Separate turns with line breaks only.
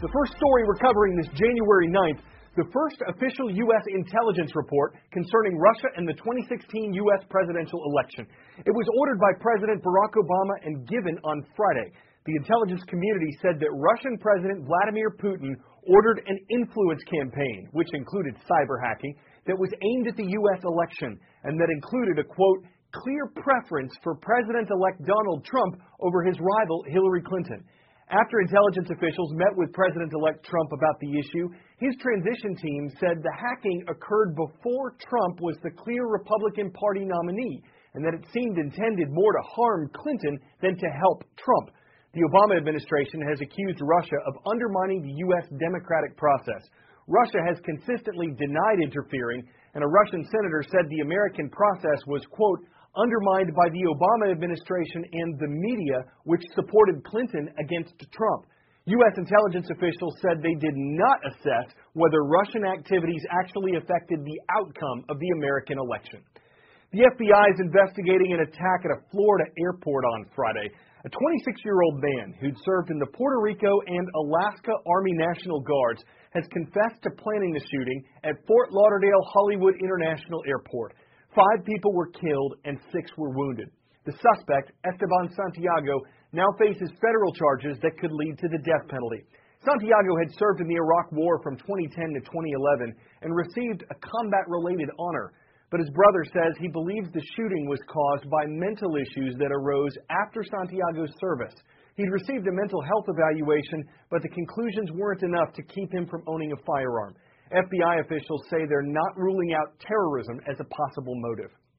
The first story we're covering this January 9th, the first official U.S. intelligence report concerning Russia and the 2016 U.S. presidential election. It was ordered by President Barack Obama and given on Friday. The intelligence community said that Russian President Vladimir Putin ordered an influence campaign, which included cyber hacking, that was aimed at the U.S. election and that included a, quote, clear preference for President-elect Donald Trump over his rival Hillary Clinton. After intelligence officials met with President-elect Trump about the issue, his transition team said the hacking occurred before Trump was the clear Republican Party nominee, and that it seemed intended more to harm Clinton than to help Trump. The Obama administration has accused Russia of undermining the U.S. democratic process. Russia has consistently denied interfering, and a Russian senator said the American process was, quote, undermined by the Obama administration and the media, which supported Clinton against Trump. U.S. intelligence officials said they did not assess whether Russian activities actually affected the outcome of the American election. The FBI is investigating an attack at a Florida airport on Friday. A 26-year-old man who'd served in the Puerto Rico and Alaska Army National Guards has confessed to planning the shooting at Fort Lauderdale Hollywood International Airport. 5 people were killed and 6 were wounded. The suspect, Esteban Santiago, now faces federal charges that could lead to the death penalty. Santiago had served in the Iraq War from 2010 to 2011 and received a combat-related honor. But his brother says he believes the shooting was caused by mental issues that arose after Santiago's service. He'd received a mental health evaluation, but the conclusions weren't enough to keep him from owning a firearm. FBI officials say they're not ruling out terrorism as a possible motive.